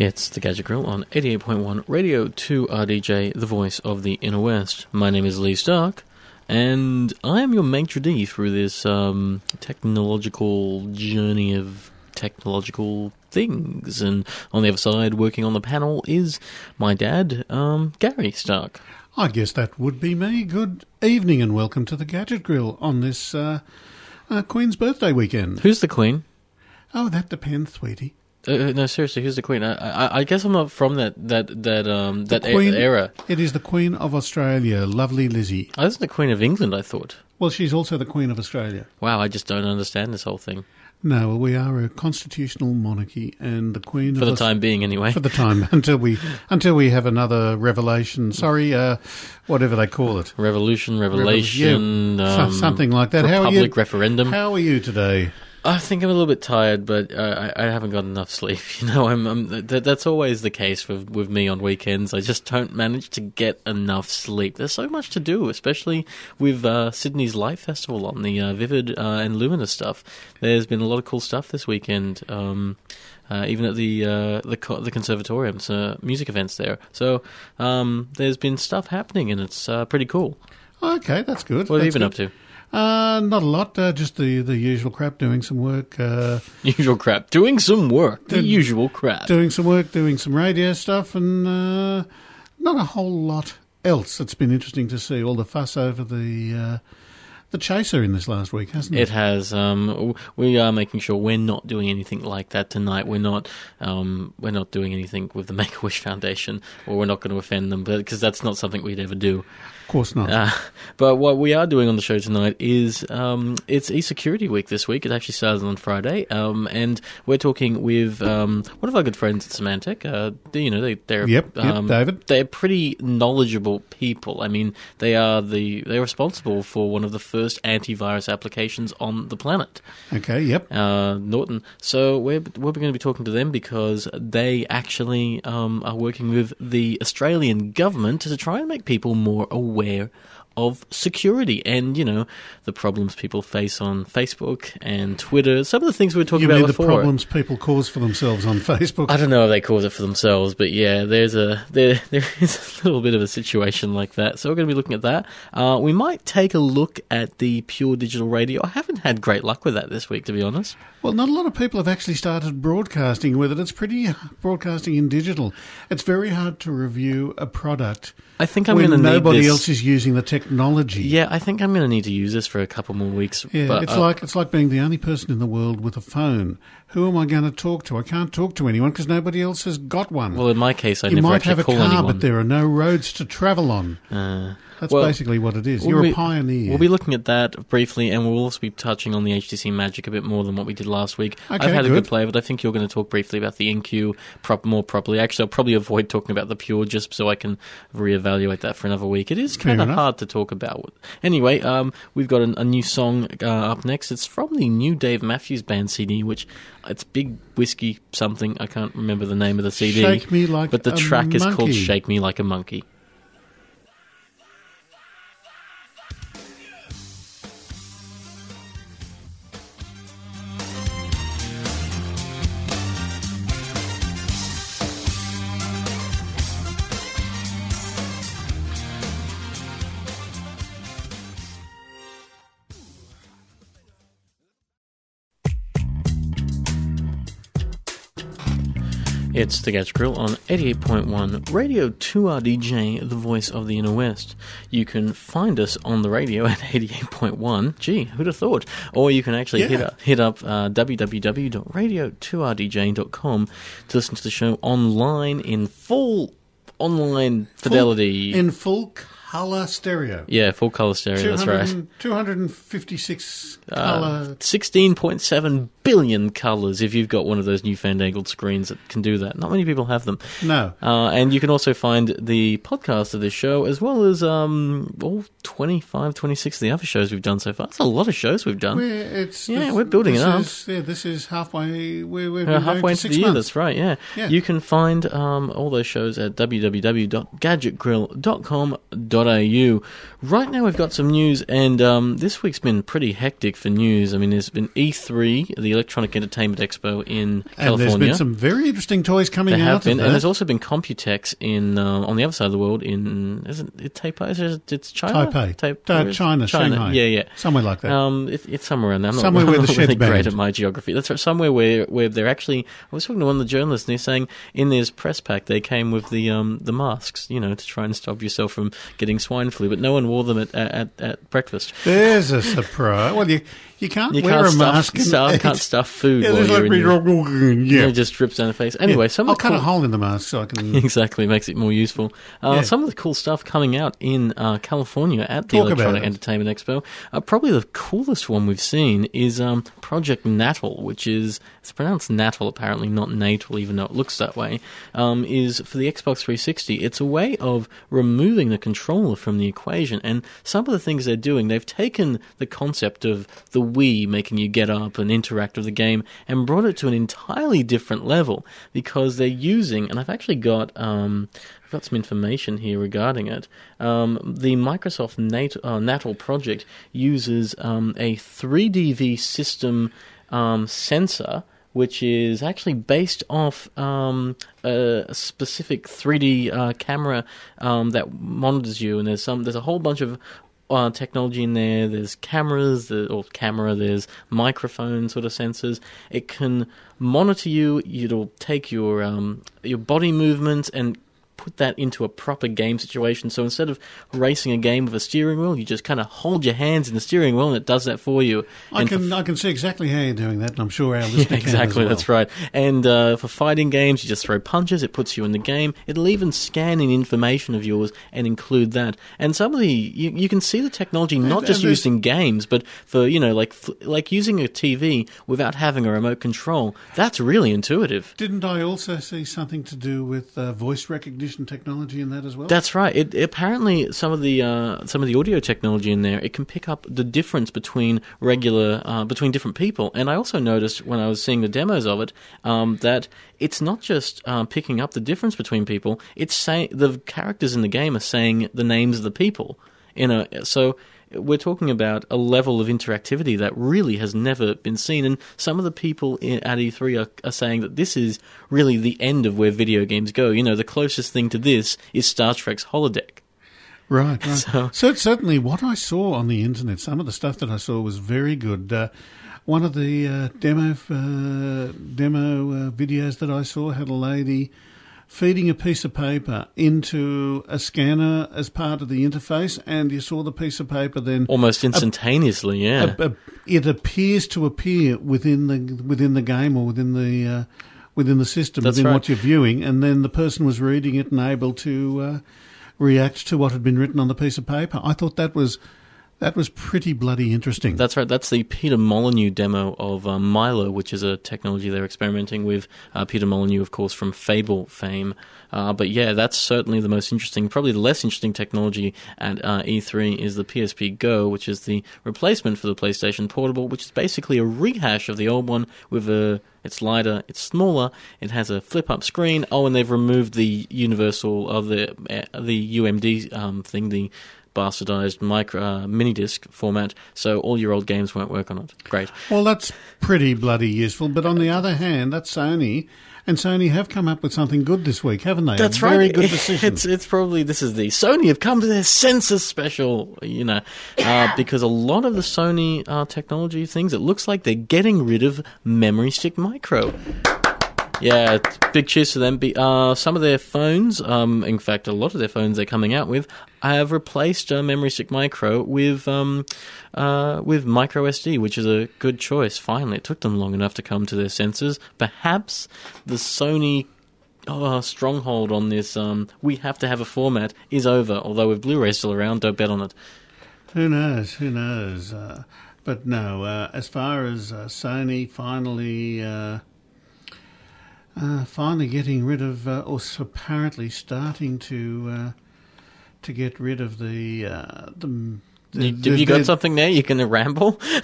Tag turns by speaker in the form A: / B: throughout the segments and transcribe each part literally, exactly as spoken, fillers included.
A: It's the Gadget Grill on eighty-eight point one Radio two R D J, the voice of the Inner West. My name is Lee Stark, and I am your maitre d' through this um, technological journey of technological things. And on the other side, working on the panel, is my dad, um, Gary Stark.
B: I guess that would be me. Good evening and welcome to the Gadget Grill on this uh, uh, Queen's birthday weekend.
A: Who's the Queen?
B: Oh, that depends, sweetie.
A: Uh, no, seriously, who's the Queen? I, I, I guess I'm not from that that that um that
B: Queen,
A: e- era.
B: It is the Queen of Australia, lovely Lizzie.
A: Oh, this is the Queen of England, I thought.
B: Well, she's also the Queen of Australia.
A: Wow, I just don't understand this whole thing.
B: No, well, we are a constitutional monarchy, and the Queen
A: for
B: of
A: the time being, anyway.
B: For the time until we until we have another revelation. Sorry, uh, whatever they call it,
A: revolution, revelation,
B: Revol- yeah,
A: um,
B: something like that.
A: Republic
B: how are you,
A: referendum.
B: How are you today?
A: I think I'm a little bit tired, but uh, I, I haven't got enough sleep. You know, I'm, I'm th- that's always the case with with me on weekends. I just don't manage to get enough sleep. There's so much to do, especially with uh, Sydney's Light Festival on the uh, Vivid uh, and Luminous stuff. There's been a lot of cool stuff this weekend, um, uh, even at the uh, the co- the conservatorium's uh, music events there. So um, there's been stuff happening, and it's uh, pretty cool.
B: Okay, that's good.
A: What have you
B: that's
A: been
B: good.
A: up to?
B: Uh, not a lot, uh, just the, the usual crap, doing some work. Uh,
A: usual crap, doing some work, the usual crap.
B: Doing some work, doing some radio stuff, and uh, not a whole lot else. It's been interesting to see all the fuss over the uh, the Chaser in this last week, hasn't it?
A: It has. Um, we are making sure we're not doing anything like that tonight. We're not um, we're not doing anything with the Make-A-Wish Foundation, or we're not going to offend them, because that's not something we'd ever do.
B: Of course not.
A: Uh, but what we are doing on the show tonight is um, it's e-security week this week. It actually started on Friday, um, and we're talking with um, one of our good friends at Symantec. Uh, they, you know, they, they're
B: yep, yep,
A: um,
B: David.
A: They're pretty knowledgeable people. I mean, they are the they're responsible for one of the first antivirus applications on the planet.
B: Okay, yep.
A: Uh, Norton. So we're we're going to be talking to them because they actually um, are working with the Australian government to try and make people more aware of security and, you know, the problems people face on Facebook and Twitter. Some of the things we were talking
B: you
A: about
B: mean
A: before.
B: The problems people cause for themselves on Facebook?
A: I don't know if they cause it for themselves, but yeah, there's a there there is a little bit of a situation like that. So we're going to be looking at that. Uh, we might take a look at the pure digital radio. I haven't had great luck with that this week, to be honest.
B: Well, not a lot of people have actually started broadcasting with it. It's pretty broadcasting in digital. It's very hard to review a product.
A: I think I'm
B: when
A: going to need
B: nobody
A: this.
B: else is using the technology.
A: Yeah, I think I'm going to need to use this for a couple more weeks.
B: Yeah,
A: but,
B: it's
A: uh,
B: like it's like being the only person in the world with a phone. Who am I going to talk to? I can't talk to anyone because nobody else has got one.
A: Well, in my case, I
B: you
A: never
B: might
A: actually
B: have a
A: call
B: car,
A: anyone.
B: but there are no roads to travel on.
A: Uh,
B: That's
A: well,
B: basically what it is.
A: we'll
B: You're
A: be,
B: a pioneer.
A: We'll be looking at that briefly, and we'll also be touching on the H T C Magic a bit more than what we did last week.
B: Okay,
A: I've had
B: good.
A: a good play of it. I think you're going to talk briefly about the N Q prop more properly. Actually, I'll probably avoid talking about the Pure just so I can reevaluate that for another week. It is kind
B: Fair
A: of
B: enough.
A: hard to talk about. Anyway, um, we've got a, a new song uh, up next. It's from the new Dave Matthews Band C D, which it's Big Whiskey something. I can't remember the name of the C D.
B: Shake Me Like
A: But the
B: a
A: track is called
B: Monkey.
A: Shake Me Like a Monkey. It's the Gadget Grill on eighty-eight point one Radio two R D J, the voice of the Inner West. You can find us on the radio at eighty-eight point one. Gee, who'd have thought? Or you can actually
B: Yeah.
A: hit up, hit up uh, w w w dot radio two r d j dot com to listen to the show online in full online fidelity.
B: Full, in full colour stereo.
A: Yeah, full colour stereo, that's right.
B: two hundred fifty-six
A: Uh,
B: colour.
A: sixteen point seven billion colours if you've got one of those newfangled screens that can do that. Not many people have them.
B: No.
A: Uh, and you can also find the podcast of this show as well as um, all twenty-five, twenty-six of the other shows we've done so far. That's a lot of shows we've done.
B: We're, it's,
A: Yeah,
B: this-
A: we're building
B: this
A: it up.
B: Is, yeah, this is halfway. We're, we're
A: Uh, halfway into
B: six
A: the year,
B: months.
A: that's right, yeah.
B: Yeah.
A: You can find um, all those shows at w w w dot gadget grill dot com dot dot a u. Right now we've got some news, and um, this week's been pretty hectic for news. I mean, there's been E three, the Electronic Entertainment Expo in California.
B: And there's been some very interesting toys coming
A: there
B: out
A: have been,
B: of that.
A: and there's also been Computex in uh, on the other side of the world in isn't it Taipei? Is it, it's China.
B: Taipei,
A: Taipei.
B: uh, China,
A: China.
B: Shanghai.
A: Yeah, yeah,
B: somewhere like that.
A: Um, it, it's somewhere around there. I'm not,
B: somewhere
A: I'm
B: where
A: not
B: the shed's
A: really great
B: banned.
A: at my geography. That's right. Somewhere where where they're actually. I was talking to one of the journalists, and they're saying in this press pack they came with the um the masks, you know, to try and stop yourself from getting swine flu, but no one wore them at at, at breakfast.
B: There's a surprise. Well, you you can't
A: You
B: wear
A: can't
B: a
A: stuff,
B: mask. and
A: stuff,
B: eat.
A: can't stuff food
B: Yeah,
A: while
B: there's
A: you're
B: like
A: in
B: me
A: your,
B: wrong- yeah.
A: it just drips down the face. Anyway,
B: Yeah.
A: some
B: I'll
A: of the
B: cut
A: cool,
B: a hole in the mask so I can.
A: exactly makes it more useful. Uh,
B: Yeah.
A: Some of the cool stuff coming out in uh, California at the
B: Talk about
A: Electronic
B: it.
A: Entertainment Expo. Uh, probably the coolest one we've seen is um, Project Natal, which is it's pronounced Natal apparently, not Natal, even though it looks that way. Um, is for the Xbox three sixty. It's a way of removing the controller from the equation, and some of the things they're doing, they've taken the concept of the Wii making you get up and interact with the game and brought it to an entirely different level because they're using, and I've actually got um, I've got some information here regarding it. Um, the Microsoft Nat- uh, Natal project uses um, a three D V system um, sensor, which is actually based off um, a, a specific three D uh, camera um, that monitors you, and there's some there's a whole bunch of Uh, technology in there. There's cameras, the, or camera, there's microphone sort of sensors. It can monitor you. It'll take your um, your body movements and put that into a proper game situation. So instead of racing a game with a steering wheel, you just kind of hold your hands in the steering wheel and it does that for you.
B: I
A: and
B: can
A: for,
B: I can see exactly how you're doing that, and I'm sure our listener
A: yeah, exactly,
B: can as well.
A: that's right. And uh, for fighting games, you just throw punches, it puts you in the game. It'll even scan in information of yours and include that. And some of the, you, you can see the technology not
B: And-
A: just
B: and
A: used in games, but for, you know, like like using a T V without having a remote control. That's really intuitive.
B: Didn't I also see something to do with uh, voice recognition technology in that as well?
A: That's right. It, apparently, some of the uh, some of the audio technology in there, it can pick up the difference between regular uh, between different people. And I also noticed when I was seeing the demos of it um, that it's not just um, picking up the difference between people. It's saying the characters in the game are saying the names of the people. You know, so we're talking about a level of interactivity that really has never been seen, and some of the people in, at E three are, are saying that this is really the end of where video games go. You know, the closest thing to this is Star Trek's holodeck.
B: Right, right.
A: So-
B: So, certainly what I saw on the internet, some of the stuff that I saw was very good. Uh, one of the uh, demo uh, demo uh, videos that I saw had a lady feeding a piece of paper into a scanner as part of the interface, and you saw the piece of paper then
A: Almost instantaneously, yeah.
B: a, a, it appears to appear within the within the game or within the uh, within the system,
A: That's
B: within
A: right.
B: what you're viewing, and then the person was reading it and able to uh, react to what had been written on the piece of paper. I thought that was that was pretty bloody interesting.
A: That's right. That's the Peter Molyneux demo of um, Milo, which is a technology they're experimenting with. Uh, Peter Molyneux, of course, from Fable fame. Uh, but yeah, that's certainly the most interesting. Probably the less interesting technology at uh, E three is the P S P Go, which is the replacement for the PlayStation Portable, which is basically a rehash of the old one with a. It's lighter, it's smaller, it has a flip-up screen. Oh, and they've removed the universal, or the uh, the U M D um, thing, the bastardized micro uh, mini disc format, so all your old games won't work on it. Great.
B: Well, that's pretty bloody useful. But on the other hand, that's Sony, and Sony have come up with something good this week, haven't they?
A: That's
B: a very
A: right.
B: good decision.
A: It's it's probably this is the Sony have come to their senses special, you know, uh, because a lot of the Sony uh, technology things, it looks like they're getting rid of Memory Stick Micro. Yeah, big cheers to them. Be, uh, some of their phones, um, in fact, a lot of their phones they're coming out with, have replaced uh, Memory Stick Micro with um, uh, with Micro S D, which is a good choice. Finally, it took them long enough to come to their senses. Perhaps the Sony uh, stronghold on this, um, we have to have a format, is over. Although with Blu-ray still around, don't bet on it.
B: Who knows? Who knows? Uh, but no, uh, as far as uh, Sony finally... Uh, Uh, finally getting rid of, uh, or apparently starting to uh, to get rid of the... Uh, the, the
A: You, have you got
B: the,
A: something there? You can ramble?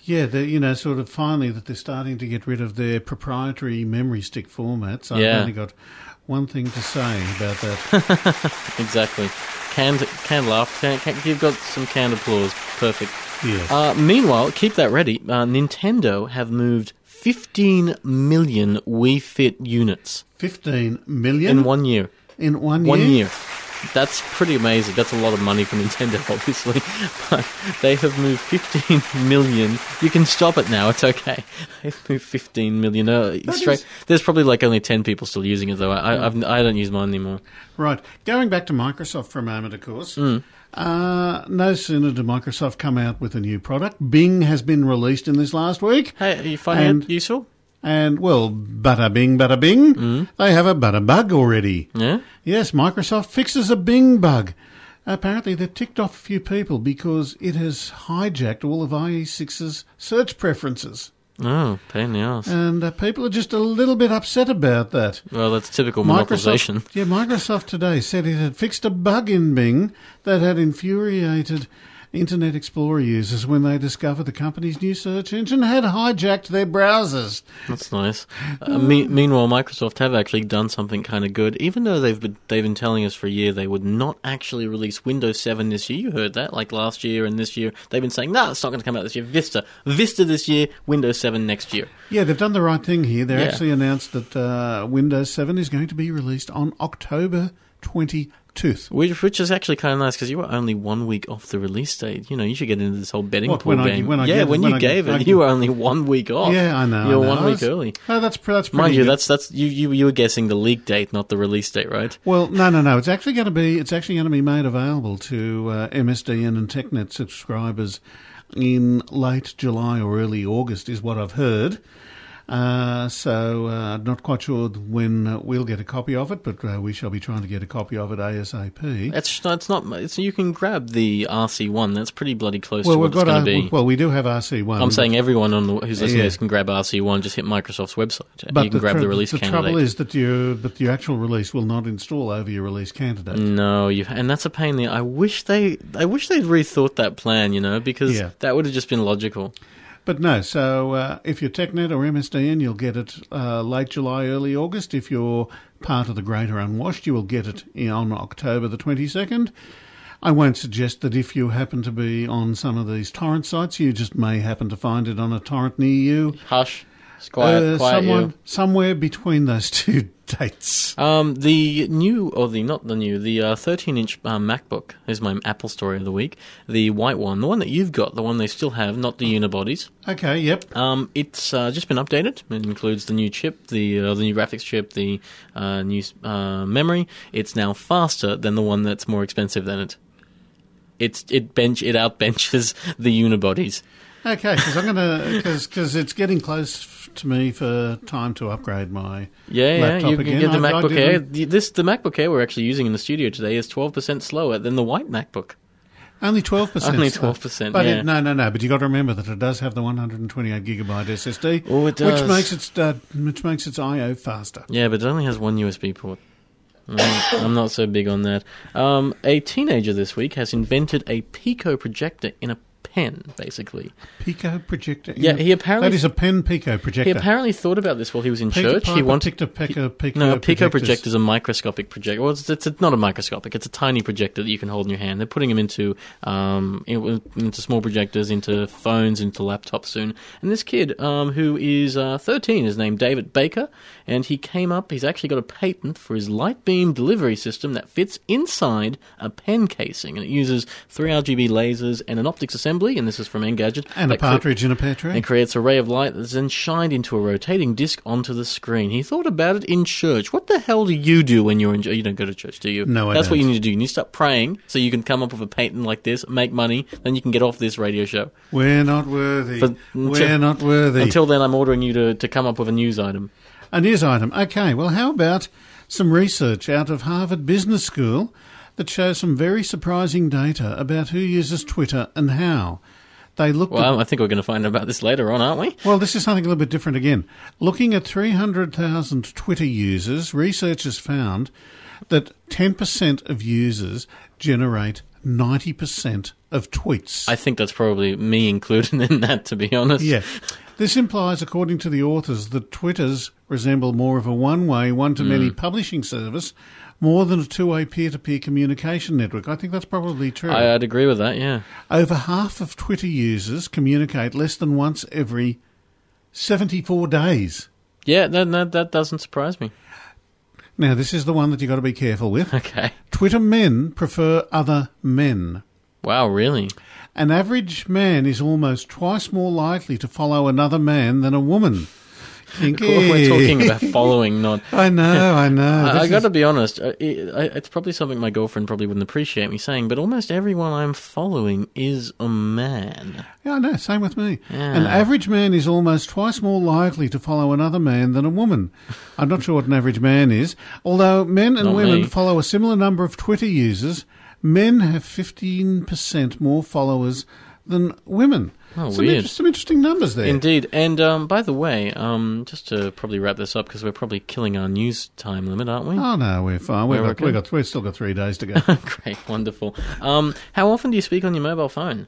B: Yeah, they you know, sort of finally that they're starting to get rid of their proprietary memory stick formats. I've
A: Yeah.
B: only got one thing to say about that.
A: Exactly. Canned, canned laugh. Can, can, you've got some canned applause. Perfect.
B: Yes.
A: Uh, meanwhile, keep that ready. Uh, Nintendo have moved fifteen million Wii Fit units
B: fifteen million
A: in one year.
B: in one year?
A: One year. That's pretty amazing. That's a lot of money for Nintendo, obviously. But they have moved fifteen million. You can stop it now. It's okay. They've moved fifteen million. Uh, straight.
B: is-
A: There's probably like only ten people still using it, though. I, I've, I don't use mine anymore.
B: Right. Going back to Microsoft for a moment, of course.
A: Mm.
B: Uh, no sooner did Microsoft come out with a new product. Bing has been released in this last week.
A: Hey, are you finding
B: And-
A: it useful?
B: And, well, bada bing, bada bing,
A: Mm.
B: they have a bada bug already.
A: Yeah?
B: Yes, Microsoft fixes a Bing bug. Apparently they've ticked off a few people because it has hijacked all of I E six's search preferences.
A: Oh, pain in the ass.
B: And uh, people are just a little bit upset about that.
A: Well, that's typical monopolization.
B: Microsoft, yeah, Microsoft today said it had fixed a bug in Bing that had infuriated Internet Explorer users when they discovered the company's new search engine had hijacked their browsers.
A: That's nice. Uh, me- meanwhile, Microsoft have actually done something kind of good. Even though they've been, they've been telling us for a year they would not actually release Windows seven this year. You heard that, like last year and this year. They've been saying, no, it's not going to come out this year. Vista. Vista this year, Windows seven next year.
B: Yeah, they've done the right thing here. They
A: Yeah.
B: actually announced that uh, Windows seven is going to be released on October twenty-second.
A: Which, which is actually kind of nice because you were only one week off the release date. You know, you should get into this whole betting
B: What,
A: pool
B: when I-
A: game.
B: when I
A: yeah,
B: gave it-
A: when,
B: when
A: you
B: I-
A: gave
B: I-
A: it, you were only one week off.
B: Yeah, I know.
A: You were
B: I know.
A: one
B: I
A: week
B: was-
A: early.
B: Oh, that's, pre- that's pretty
A: Mind you,
B: good.
A: that's that's you, you you were guessing the leak date, not the release date, right?
B: Well, no, no, no. It's actually going to be it's actually going to be made available to uh, M S D N and TechNet subscribers in late July or early August, is what I've heard. Uh, so, uh, not quite sure when uh, we'll get a copy of it, but uh, we shall be trying to get a copy of it ASAP.
A: It's it's not. It's, you can grab the R C one. That's pretty bloody close
B: Well,
A: to
B: we've
A: what it's
B: got
A: going to
B: a,
A: be.
B: well, we do have R C one.
A: I'm saying everyone on the, who's listening
B: Yeah.
A: to this can grab R C one. Just hit Microsoft's website.
B: but
A: you can grab
B: tr-
A: the release
B: the
A: candidate.
B: trouble is that you, but the actual release will not install over your release candidate.
A: No, you and that's a pain. in the I wish they. I wish they'd rethought that plan. You know, because
B: Yeah.
A: that would have just been logical.
B: But no, so uh, if you're TechNet or M S D N, you'll get it uh, late July, early August. If you're part of the Greater Unwashed, you will get it in- on October the twenty-second. I won't suggest that if you happen to be on some of these torrent sites, you just may happen to find it on a torrent near you.
A: Hush, it's quiet,
B: Uh,
A: quiet.
B: someone,
A: You.
B: somewhere between those two dates.
A: Um, the new, or the not the new, the uh, thirteen inch uh, MacBook is my Apple story of the week. The white one, the one that you've got, the one they still have, not the unibodies.
B: Okay, yep.
A: Um, it's uh, just been updated. It includes the new chip, the uh, the new graphics chip, the uh, new uh, memory. It's now faster than the one that's more expensive than it. It's it bench it outbenches the unibodies.
B: Okay, because I'm gonna because it's getting close f- to me for time to upgrade my
A: Yeah, yeah,
B: laptop
A: you can
B: again.
A: get the
B: I- I
A: MacBook Air.
B: didn't-
A: The- This the MacBook Air we're actually using in the studio today is twelve percent slower than the white MacBook.
B: Only twelve percent.
A: Only twelve percent,
B: But
A: yeah.
B: it, no, no, no. But you got to remember that it does have the one hundred twenty-eight gigabyte S S D,
A: Oh, it does.
B: which makes its uh, which makes its I O faster.
A: Yeah, but it only has one U S B port. Mm, I'm not so big on that. Um, a teenager this week has invented a Pico projector in a pen, basically.
B: Pico projector.
A: Yeah, he apparently-
B: that is a pen Pico projector.
A: He apparently thought about this while he was in
B: Peter
A: church.
B: Piper
A: He wanted
B: picked a Pico, Pico
A: no, a Pico
B: projectors.
A: projector is a microscopic projector. Well, it's, it's not a microscopic. It's a tiny projector that you can hold in your hand. They're putting them into um, in- into small projectors, into phones, into laptops soon. And this kid, um, who is uh, thirteen, is named David Baker, and he came up. He's actually got a patent for his light beam delivery system that fits inside a pen casing, and it uses three R G B lasers and an optics assembly. And this is from Engadget.
B: And a
A: that cre-
B: partridge in a pear tree.
A: and creates a ray of light that's then shined into a rotating disc onto the screen. He thought about it in church. What the hell do you do when you're in church? You don't go to church, do you?
B: No, I
A: That's what you
B: don't.
A: need to do. You need to start praying so you can come up with a patent like this, make money, then you can get off this radio show.
B: We're not worthy.
A: For-
B: We're
A: until-
B: not worthy.
A: Until then, I'm ordering you to, to come up with a news item.
B: A news item. Okay, well, how about some research out of Harvard Business School that shows some very surprising data about who uses Twitter and how. They looked at
A: Well, I think we're going to find out about this later on, aren't we?
B: Well, this is something a little bit different again. Looking at three hundred thousand Twitter users, researchers found that ten percent of users generate ninety percent of tweets.
A: I think that's probably me included in that, to be honest.
B: Yeah. This implies, according to the authors, that Twitters resemble more of a one-way, one-to-many mm. publishing service more than a two-way peer-to-peer communication network. I think that's probably true.
A: I, I'd agree with that, yeah.
B: Over half of Twitter users communicate less than once every seventy-four days.
A: Yeah, that, that, that doesn't surprise me.
B: Now, this is the one that you've got to be careful with.
A: Okay.
B: Twitter men prefer other men.
A: Wow, really?
B: An average man is almost twice more likely to follow another man than a woman. Think,
A: We're talking about following, not...
B: I know, I know.
A: I, I got to
B: is...
A: be honest, it, it's probably something my girlfriend probably wouldn't appreciate me saying, but almost everyone I'm following is a man.
B: Yeah, I know, same with me.
A: Yeah.
B: An average man is almost twice more likely to follow another man than a woman. I'm not sure what an average man is, although men and
A: Not
B: women
A: me.
B: follow a similar number of Twitter users. Men have fifteen percent more followers than women.
A: Oh,
B: some,
A: weird.
B: inter- some interesting numbers there.
A: Indeed. And um, by the way, um, just to probably wrap this up, because we're probably killing our news time limit, aren't we?
B: Oh, no, we're fine. We've,
A: We're
B: got,
A: okay?
B: we've, got, we've still got three days to go.
A: Great, wonderful. Um, how often do you speak on your mobile phone?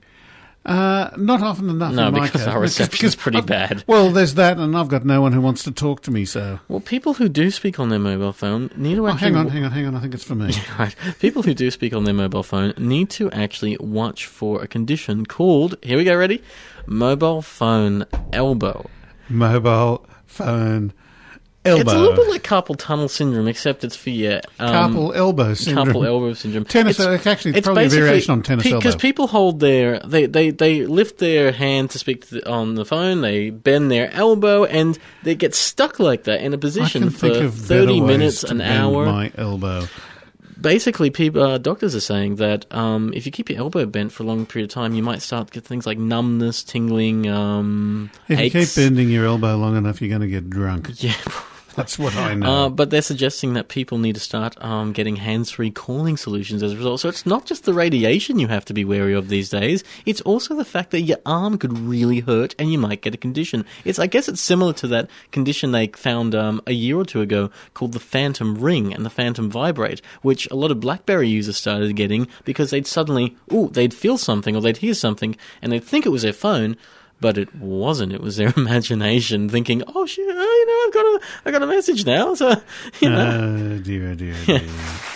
B: Uh, not often enough
A: No,
B: in my
A: because
B: case.
A: our reception's pretty
B: I've-
A: bad.
B: Well, there's that, and I've got no one who wants to talk to me, so...
A: Well, people who do speak on their mobile phone need to
B: Oh,
A: actually...
B: hang on, hang on, hang on. I think it's for me.
A: Right. People who do speak on their mobile phone need to actually watch for a condition called, here we go, ready? Mobile phone elbow.
B: Mobile phone elbow.
A: It's a little bit like carpal tunnel syndrome, except it's for your... Um,
B: Carpal elbow syndrome.
A: Carpal elbow syndrome.
B: Tennis, it's, actually, it's, probably a variation on tennis elbow.
A: Because people hold their... They, they, they lift their hand to speak to the, on the phone, they bend their elbow, and they get stuck like that in a position
B: I can
A: for
B: think of
A: thirty
B: better
A: minutes,
B: ways to
A: an
B: bend
A: hour.
B: my elbow.
A: Basically, people, uh, doctors are saying that um, if you keep your elbow bent for a long period of time, you might start to get things like numbness, tingling, um,
B: If
A: aches.
B: you keep bending your elbow long enough, you're going to get drunk.
A: Yeah.
B: That's what I know.
A: Uh, but they're suggesting that people need to start um, getting hands-free calling solutions as a result. So it's not just the radiation you have to be wary of these days. It's also the fact that your arm could really hurt and you might get a condition. It's, I guess it's similar to that condition they found um, a year or two ago called the phantom ring and the phantom vibrate, which a lot of BlackBerry users started getting because they'd suddenly, ooh, they'd feel something or they'd hear something and they'd think it was their phone. But it wasn't. It was their imagination thinking, "Oh shit! Oh, you know, I've got a, I got a message now." So, you know,
B: Oh, dear, oh, dear, oh, dear.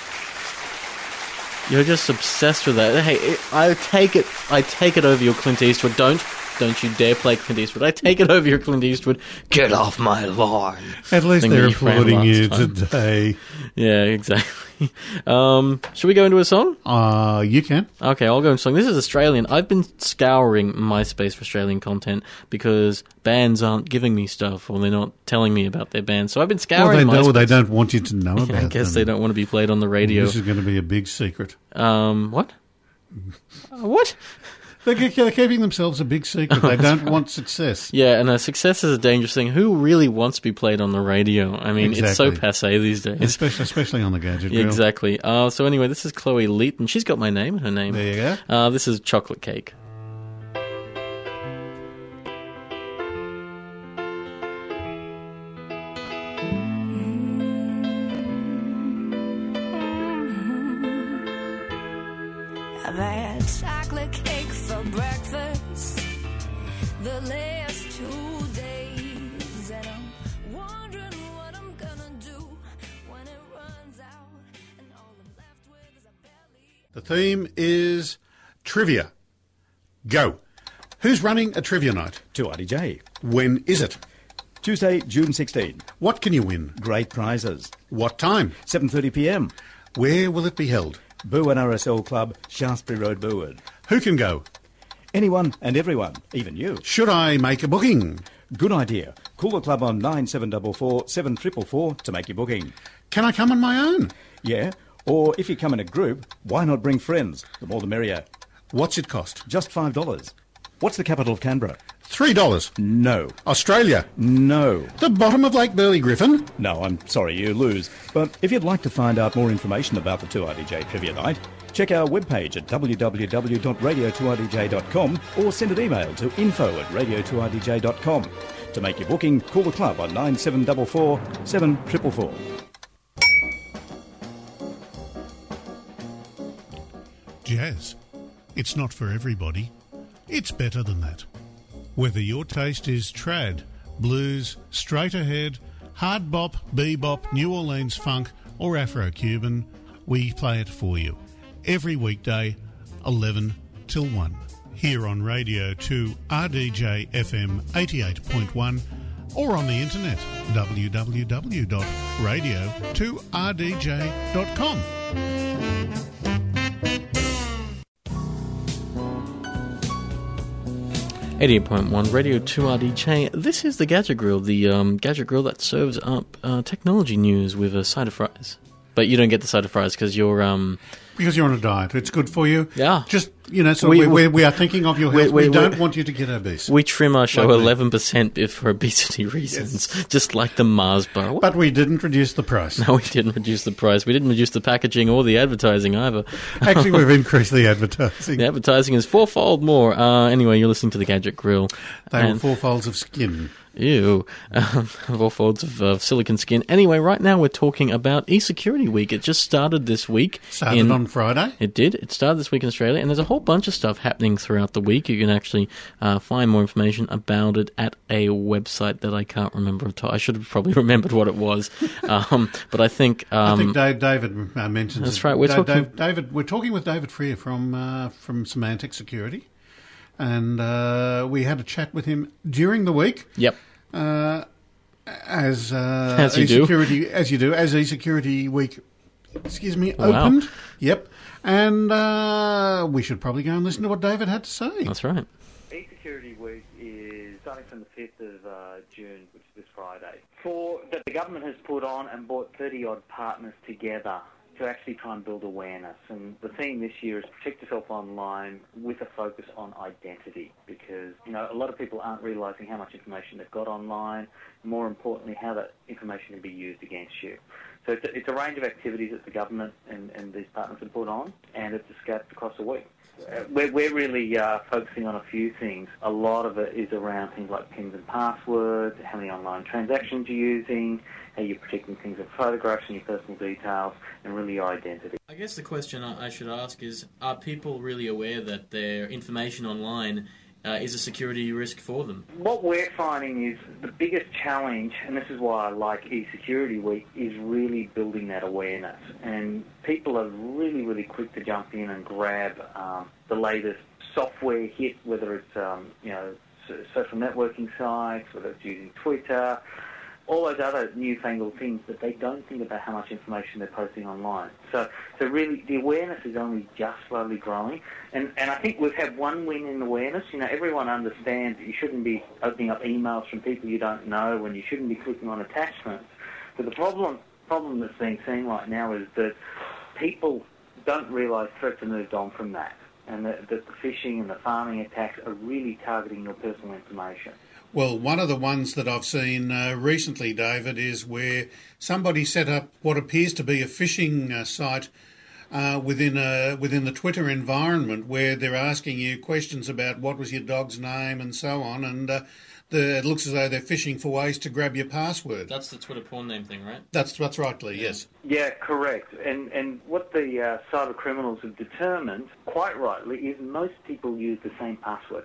A: you're just obsessed with that. Hey, it, I take it. I take it over your Clint Eastwood. Don't, don't you dare play Clint Eastwood. I take it over your Clint Eastwood. Get off my lawn.
B: At least
A: Thing
B: they're
A: that you ran
B: applauding you
A: last time.
B: today.
A: Yeah, exactly. Um, should we go into a song?
B: Uh, you can.
A: Okay, I'll go into a song. This is Australian. I've been scouring MySpace for Australian content because bands aren't giving me stuff or they're not telling me about their bands. So I've been
B: Well,
A: scouring
B: they,
A: MySpace.
B: don't, they don't want you to know about
A: I guess
B: them.
A: they don't want to be played on the radio.
B: This is going to be a big secret.
A: Um, what? Uh, what?
B: They're, they're keeping themselves a big secret. They don't want success.
A: Yeah, and uh, success is a dangerous thing. Who really wants to be played on the radio? I mean, it's so
B: Exactly.
A: passe these days.
B: Especially, especially on the gadget
A: Yeah,
B: reel.
A: exactly. Uh, so anyway, this is Chloe Leet, and she's got my name, her name.
B: There you go.
A: Uh, this is Chocolate Cake.
C: I've had chocolate cake for breakfast the last two days, and I'm wondering what I'm gonna do when it runs out, and all I'm left with is a belly.
B: The theme is trivia. Go. Who's running a trivia night?
D: To R D J.
B: When is it?
D: Tuesday, June sixteenth.
B: What can you win?
D: Great prizes.
B: What time?
D: seven thirty p m.
B: Where will it be held?
D: Boo and R S L Club, Shaftesbury Road, Burwood.
B: Who can go?
D: Anyone and everyone, even you.
B: Should I make a booking?
D: Good idea. Call the club on nine seven four four, seven four four four to make your booking.
B: Can I come on my own?
D: Yeah, or if you come in a group, why not bring friends? The more the merrier.
B: What's it cost?
D: Just five dollars. What's the capital of Canberra?
B: Three dollars.
D: No.
B: Australia.
D: No.
B: The bottom of Lake Burley, Griffin.
D: No, I'm sorry, you lose. But if you'd like to find out more information about the two R D J Trivia Night, check our webpage at w w w dot radio two r d j dot com or send an email to info at radio two r d j dot com. To make your booking, call the club on nine seven four four, seven four four four.
B: jazz. It's not for everybody. It's better than that. Whether your taste is trad, blues, straight ahead, hard bop, bebop, New Orleans funk or Afro-Cuban, we play it for you. Every weekday, eleven till one. Here on Radio two R D J F M eighty-eight point one or on the internet, w w w dot radio two r d j dot com.
A: eighty-eight point one Radio two R D J. This is the Gadget Grill, the um, Gadget Grill that serves up uh, technology news with a side of fries. But you don't get the side of fries because you're... Um,
B: Because you're on a diet. It's good for you.
A: Yeah.
B: Just, you know, so
A: We-
B: we, we, we are thinking of your health.
A: we-
B: We,
A: we-
B: don't
A: we-
B: want you to get obese.
A: we trim our show
B: Like me.
A: eleven percent for obesity reasons, just like the Mars bar. What?
B: But we didn't reduce the price.
A: No, we didn't reduce the price. We didn't reduce the packaging or the advertising either.
B: Actually, we've increased the advertising.
A: The advertising is fourfold more. Uh, anyway, you're listening to the Gadget Grill.
B: They were
A: And-
B: four folds of skin.
A: Ew. Um, four folds of uh, silicon skin. Anyway, right now we're talking about e-security week. It just started this week.
B: Started
A: in-
B: on Friday.
A: It did. It started this week in Australia, and there's a whole bunch of stuff happening throughout the week. You can actually uh, find more information about it at a website that I can't remember. at all. I should have probably remembered what it was, um, but I think um,
B: I think Dave, David uh, mentions
A: that's
B: it.
A: right, we're
B: Da-
A: talking-
B: Dave, David, we're talking with David Freer from uh, from Symantec Security, and uh, we had a chat with him during the week.
A: Yep.
B: Uh, as uh,
A: As you do.
B: e-security, as you do, as e-security week, excuse me,
A: Wow.
B: opened. Yep, and uh, we should probably go and listen to what David had to say.
A: That's right.
E: E-Security Week is starting from the fifth of uh, June, which is this Friday. For that, the government has put on and brought thirty-odd partners together to actually try and build awareness. And the theme this year is protect yourself online with a focus on identity, because, you know, a lot of people aren't realising how much information they've got online, and more importantly, how that information can be used against you. So it's a, it's a range of activities that the government and, and these partners have put on, and it's scattered across the week. Uh, We're, we're really uh, focusing on a few things. A lot of it is around things like pins and passwords, how many online transactions you're using, how you're protecting things like photographs and your personal details, and really your identity.
A: I guess the question I I should ask is, are people really aware that their information online uh, is a security risk for them?
E: What we're finding is the biggest challenge, and this is why I like e-Security Week, is really building that awareness. And people are really, really quick to jump in and grab um, the latest software hit, whether it's um, you know so- social networking sites, whether it's using Twitter, all those other newfangled things, but they don't think about how much information they're posting online. So, so really, the awareness is only just slowly growing. And, and I think we've had one win in awareness. You know, everyone understands that you shouldn't be opening up emails from people you don't know, and you shouldn't be clicking on attachments. But the problem, problem that's being seen right now is that people don't realise threats have moved on from that, and that, that the phishing and the farming attacks are really targeting your personal information.
B: Well, one of the ones that I've seen uh, recently, David, is where somebody set up what appears to be a phishing uh, site uh, within a, within the Twitter environment, where they're asking you questions about what was your dog's name and so on, and uh, the, it looks as though they're fishing for ways to grab your password.
A: That's the Twitter porn name thing, right?
B: That's that's right, Lee. Yes.
E: Yeah, correct. And and what the uh, cyber criminals have determined, quite rightly, is most people use the same password.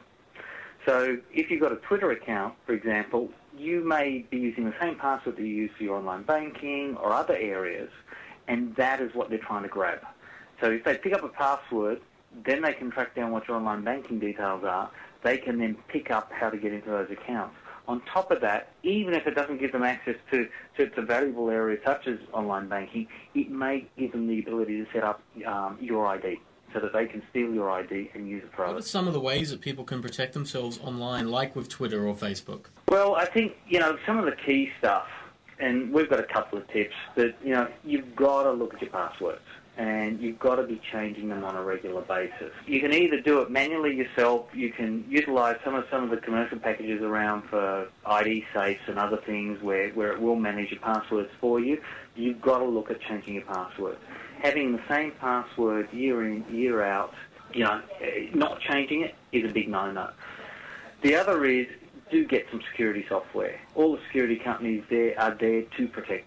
E: So if you've got a Twitter account, for example, you may be using the same password that you use for your online banking or other areas, and that is what they're trying to grab. So if they pick up a password, then they can track down what your online banking details are. They can then pick up how to get into those accounts. On top of that, even if it doesn't give them access to, to, to valuable areas such as online banking, it may give them the ability to set up um, your I D, so that they can steal your I D and use it for
A: What are
E: others.
A: some of the ways that people can protect themselves online, like with Twitter or Facebook?
E: Well, I think, you know, some of the key stuff, and we've got a couple of tips, that, you know, you've got to look at your passwords, and you've got to be changing them on a regular basis. You can either do it manually yourself, you can utilise some of some of the commercial packages around for I D safes and other things where, where it will manage your passwords for you. You've got to look at changing your passwords. Having the same password year in, year out, you know, not changing it is a big no-no. The other is, do get some security software. All the security companies there are there to protect you.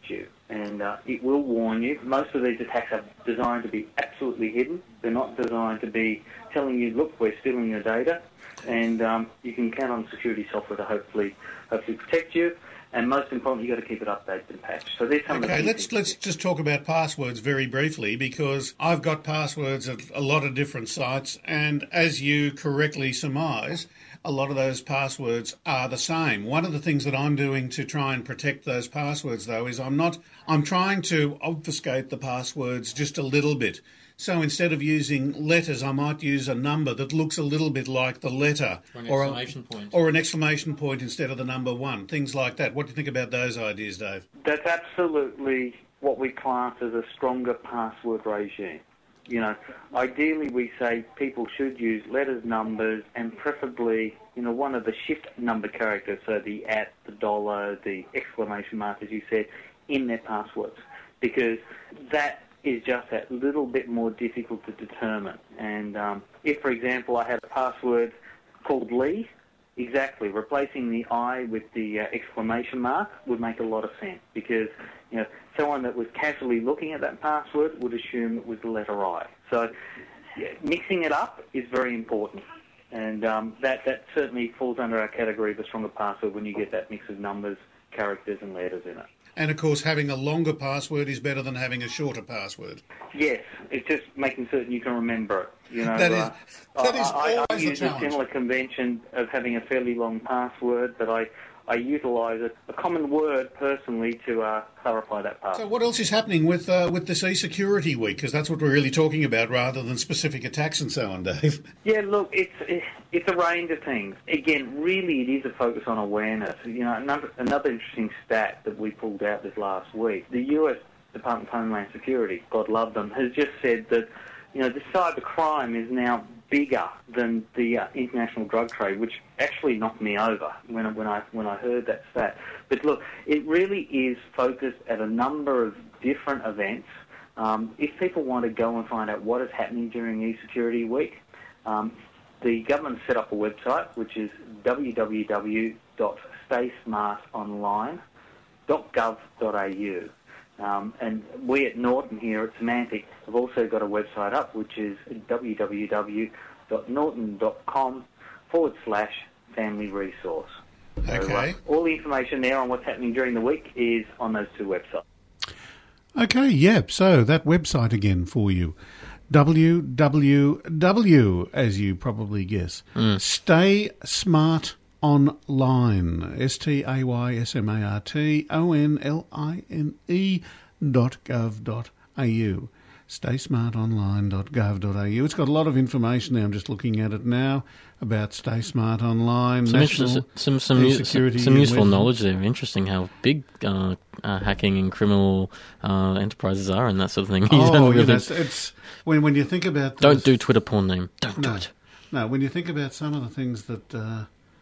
E: and uh, it will warn you. Most of these attacks are designed to be absolutely hidden. They're not designed to be telling you, look, we're stealing your data, and um, you can count on security software to hopefully hopefully protect you. And most importantly, you've got to keep it updated and patched. So there's some
B: Okay,
E: of the
B: let's let's just talk about passwords very briefly, because I've got passwords at a lot of different sites, and as you correctly surmise, a lot of those passwords are the same. One of the things that I'm doing to try and protect those passwords, though, is I'm not I'm trying to obfuscate the passwords just a little bit. So instead of using letters, I might use a number that looks a little bit like the letter.
A: Or an
B: or a-
A: exclamation point.
B: Or an exclamation point instead of the number one. Things like that. What do you think about those ideas, Dave?
E: That's absolutely what we class as a stronger password regime. You know, ideally we say people should use letters, numbers, and preferably, you know, one of the shift number characters, so the at, the dollar, the exclamation mark, as you said, in their passwords, because that is just that little bit more difficult to determine. And um, if, for example, I had a password called Lee, exactly, replacing the I with the uh, exclamation mark would make a lot of sense, because, you know, someone that was casually looking at that password would assume it was the letter I. So yeah, mixing it up is very important. And um, that, that certainly falls under our category of a stronger password when you get that mix of numbers, characters and letters in it.
B: And, of course, having a longer password is better than having a shorter password.
E: Yes, it's just making certain you can remember it. You know,
B: That is-
E: uh,
B: that is
E: I, I, I
B: always a
E: use a
B: challenge.
E: similar convention of having a fairly long password, but I, I utilise a, a common word personally to uh, clarify that password.
B: So what else is happening with uh, with this e-security week? Because that's what we're really talking about rather than specific attacks and so on, Dave.
E: Yeah, look, it's it's a range of things. Again, really, it is a focus on awareness. You know, another, another interesting stat that we pulled out this last week: the U S Department of Homeland Security, God love them, has just said that, you know, the cyber crime is now bigger than the uh, international drug trade, which actually knocked me over when I, when I when I heard that stat. But look, it really is focused at a number of different events. Um, if people want to go and find out what is happening during e-security week, um, the government set up a website which is w w w dot stay smart online dot gov dot a u. Um, and we at Norton here at Symantec have also got a website up, which is w w w dot norton dot com forward slash family resource. So,
B: Okay.
E: uh, all the information there on what's happening during the week is on those two websites.
B: Okay, yep. So that website again for you. w w w, as you probably guess. Stay Smart Online. S T A Y S M A R T O N L I N E dot gov dot a u. stay smart online dot gov dot a u. It's got a lot of information there. I'm just looking at it now about Stay Smart Online.
A: Some,
B: National
A: interest, some, some, u-
B: e-security
A: some, some useful
B: and
A: knowledge there. Interesting how big uh, uh, hacking and criminal uh, enterprises are and that sort of thing. You
B: Oh,
A: don't
B: you
A: really-
B: know, it's, it's when when you think about
A: don't
B: those-
A: do Twitter porn name. Don't do
B: No,
A: it.
B: no. When you think about some of the things that uh,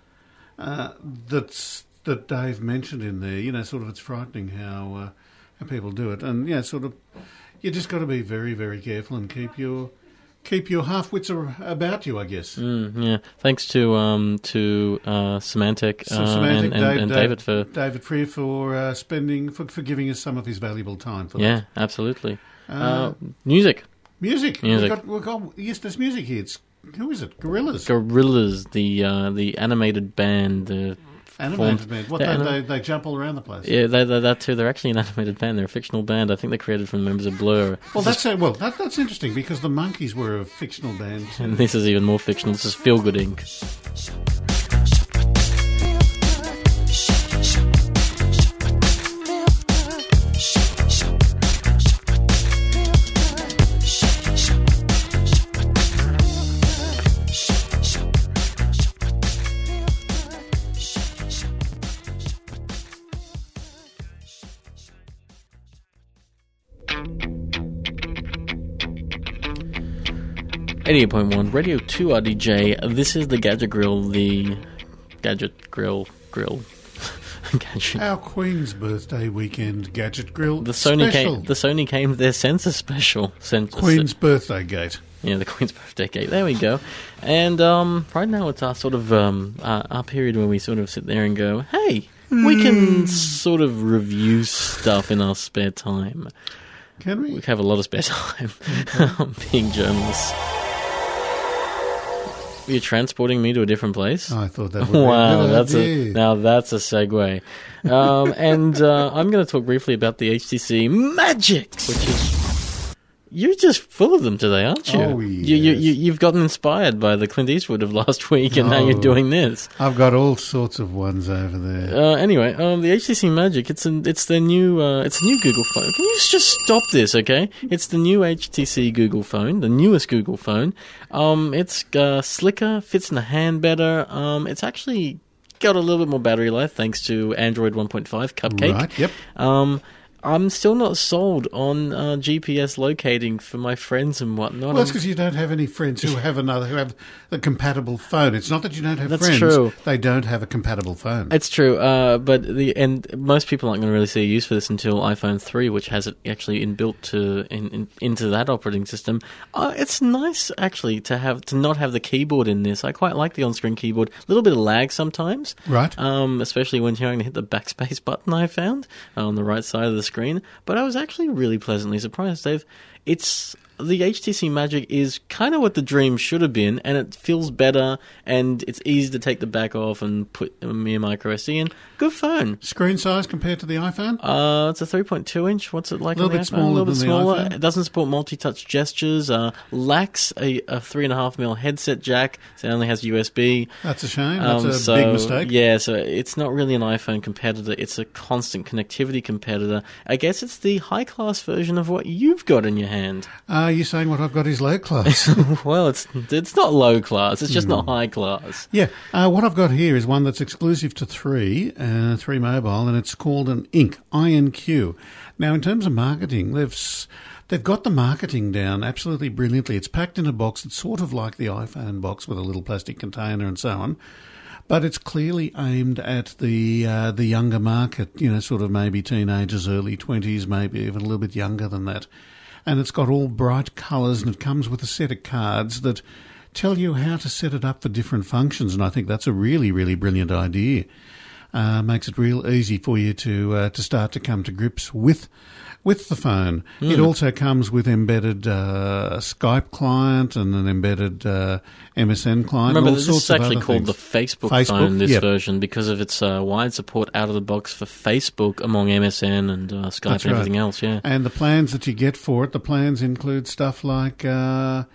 B: uh, that's that Dave mentioned in there, you know, sort of, it's frightening how uh, how people do it, and yeah, sort of, you just got to be very, very careful and keep your keep your half wits ar- about you, I guess.
A: Mm, yeah. Thanks to um to uh, Symantec,
B: So
A: uh,
B: Symantec,
A: and, and,
B: Dave-
A: and
B: Dave-
A: David for
B: David Freer for uh, spending for, for giving us some of his valuable time for
A: yeah,
B: that.
A: absolutely.
B: Uh,
A: Uh, music.
B: Music,
A: Music.
B: We've got, we've got, yes, there's music here. It's, who is it? Gorillaz.
A: Gorillaz, the uh, the animated band. Uh,
B: Animated
A: formed-
B: band. What,
A: they're
B: they,
A: anim-
B: they, they jump all around the place.
A: Yeah, they, they, that too. They're actually an animated band. They're a fictional band. I think they're created from members of Blur.
B: Well, that's uh, well, that, that's interesting because the Monkees were a fictional band. too.
A: And this is even more fictional. This is Feel Good Incorporated. eighty-eight point one, Radio two R D J. This is the Gadget Grill, the Gadget Grill Grill. Gadget.
B: Our Queen's birthday weekend gadget grill
A: The Sony
B: special.
A: came. The Sony came their Census special. Cen-
B: Queen's birthday gate.
A: Yeah, the Queen's birthday cake. There we go. And um, right now it's our sort of um, our, our period when we sort of sit there and go, hey, we can sort of review stuff in our spare time.
B: Can we?
A: We have a lot of spare time being journalists. You're transporting me to a different place?
B: I thought that would be
A: wow,
B: a good
A: that's
B: idea.
A: a now that's a segue. Um, and uh, I'm going to talk briefly about the H T C Magic, which is you're just full of them today, aren't you?
B: Oh,
A: you, you,
B: yes.
A: you you've gotten inspired by the Clint Eastwood of last week, and now
B: Oh.
A: you're doing this.
B: I've got all sorts of ones over there.
A: Uh, anyway, um, the H T C Magic, it's an, it's the new, uh, it's a new Google phone. Can you just stop this, okay? It's the new H T C Google phone, the newest Google phone. Um, it's uh, slicker, fits in the hand better. Um, it's actually got a little bit more battery life thanks to Android one point five Cupcake.
B: Right, yep.
A: Um, I'm still not sold on uh, G P S locating for my friends and whatnot.
B: Well, that's
A: I'm-
B: because you don't have any friends who have another who have a compatible phone. It's not that you don't have
A: That's
B: friends;
A: true.
B: they don't have a compatible phone.
A: It's true, uh, but the and most people aren't going to really see a use for this until iPhone three, which has it actually inbuilt to in, in, into that operating system. Uh, it's nice actually to have to not have the keyboard in this. I quite like the on-screen keyboard. A little bit of lag sometimes,
B: Right.
A: Um, especially when you're going to hit the backspace button. I found uh, on the right side of the screen, but I was actually really pleasantly surprised, Dave. It's the H T C Magic is kind of what the dream should have been, and it feels better, and it's easy to take the back off and put a mere micro S D in. Good phone.
B: Screen size compared to the iPhone?
A: Uh, it's a three point two inch. What's it like?
B: A little
A: on the
B: bit
A: iPhone?
B: smaller
A: A little bit
B: than the
A: smaller.
B: iPhone.
A: It doesn't support multi-touch gestures. Uh, lacks a, a three and a half mil headset jack. So it only has U S B.
B: That's a shame. That's
A: Um,
B: a
A: so,
B: big mistake.
A: Yeah, so it's not really an iPhone competitor. It's a constant connectivity competitor. I guess it's the high-class version of what you've got in your hand.
B: Are you saying what I've got is low class?
A: Well, it's it's not low class. It's just
B: Hmm.
A: not high class.
B: Yeah, uh, what I've got here is one that's exclusive to three, uh, three mobile, and it's called an I N C, I N Q. Now, in terms of marketing, they've s- they've got the marketing down absolutely brilliantly. It's packed in a box. It's sort of like the iPhone box with a little plastic container and so on, but it's clearly aimed at the uh, the younger market. You know, sort of maybe teenagers, early twenties, maybe even a little bit younger than that. And it's got all bright colours, and it comes with a set of cards that tell you how to set it up for different functions, and I think that's a really, really brilliant idea. Uh, makes it real easy for you to uh, to start to come to grips with with the phone.
A: Mm.
B: It also comes with embedded uh, Skype client and an embedded uh, M S N client.
A: Remember,
B: and all
A: this
B: sorts
A: is
B: of
A: actually
B: other
A: called
B: things.
A: the Facebook,
B: Facebook,
A: phone, this
B: yep.
A: version, because of its uh, wide support out of the box for Facebook among M S N and uh, Skype
B: That's
A: and
B: right.
A: everything else, yeah.
B: And the plans that you get for it, the plans include stuff like, uh,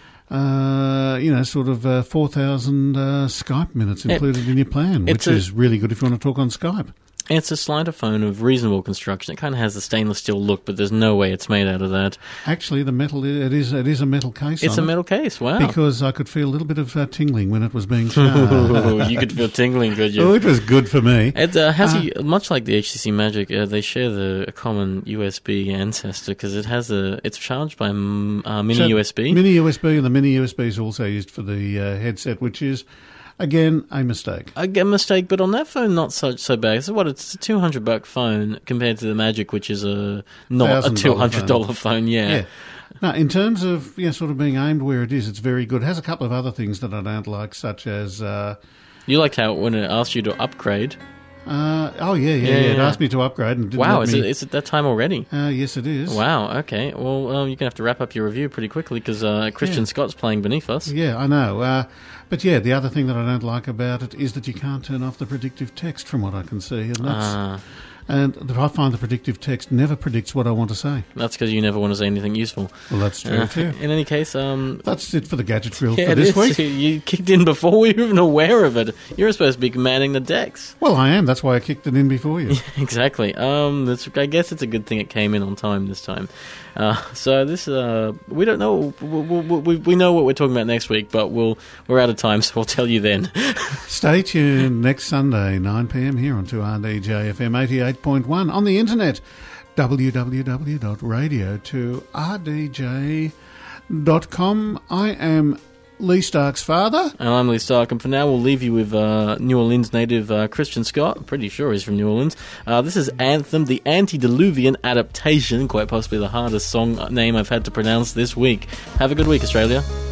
B: uh, you know, sort of uh, four thousand uh, Skype minutes included in your plan,
A: it's
B: which
A: a-
B: is really good if you want to talk on Skype.
A: And it's a slider phone of reasonable construction. It kind of has the stainless steel look, but there's no way it's made out of that.
B: Actually, the metal, it is it is a metal case
A: It's a
B: on it,
A: metal case, wow.
B: because I could feel a little bit of uh, tingling when it was being charged.
A: Ooh, you could feel tingling, could you?
B: Oh, it was good for me.
A: It uh, has
B: Uh,
A: a, much like the H T C Magic. Uh, they share the a common U S B ancestor because it has a. It's charged by mm, uh, mini
B: So,
A: U S B.
B: Mini U S B, and the mini U S B is also used for the uh, headset, which is, again, a mistake.
A: I get a mistake, but on that phone, not so so bad. So what? It's a two hundred buck phone compared to the Magic, which is a not a
B: one thousand dollars
A: two hundred dollar phone. Yeah.
B: Yeah. Now, in terms of you know, sort of being aimed where it is, it's very good. It has a couple of other things that I don't like, such as, uh,
A: You liked how when it asked you to upgrade.
B: uh, oh yeah, yeah, yeah,
A: Yeah,
B: it
A: yeah.
B: asked me to upgrade and didn't
A: Wow,
B: let
A: is
B: me.
A: it is it that time already?
B: Uh, yes, it is.
A: Wow. Okay. Well, um, you're gonna have to wrap up your review pretty quickly because uh, Christian
B: Yeah.
A: Scott's playing beneath us.
B: Yeah, I know. Uh, but yeah, the other thing that I don't like about it is that you can't turn off the predictive text, from what I can see, and that's
A: Ah,
B: and that I find the predictive text never predicts what I want to say.
A: that's because you never want to say anything useful.
B: Well, that's true
A: Uh,
B: too.
A: in any case, um,
B: That's it for the gadget drill
A: yeah,
B: for
A: it
B: this
A: is.
B: week.
A: You kicked in before we were even aware of it. You're supposed to be commanding the decks.
B: Well, I am. That's why I kicked it in before you.
A: Exactly. Um, that's, I guess it's a good thing it came in on time this time. Uh, so this, uh, we don't know. We, we, we, we know what we're talking about next week, but we'll we're out of time, so we'll tell you then.
B: Stay tuned next Sunday, nine p.m. here on two R D J F M eighty-eight point one on the internet, w w w dot radio two r d j dot com. I am Lee Stark's father.
A: And I'm Lee Stark, and for now we'll leave you with uh, New Orleans native uh, Christian Scott. I'm pretty sure he's from New Orleans. Uh, this is Anthem, the Antediluvian Adaptation, quite possibly the hardest song name I've had to pronounce this week. Have a good week, Australia.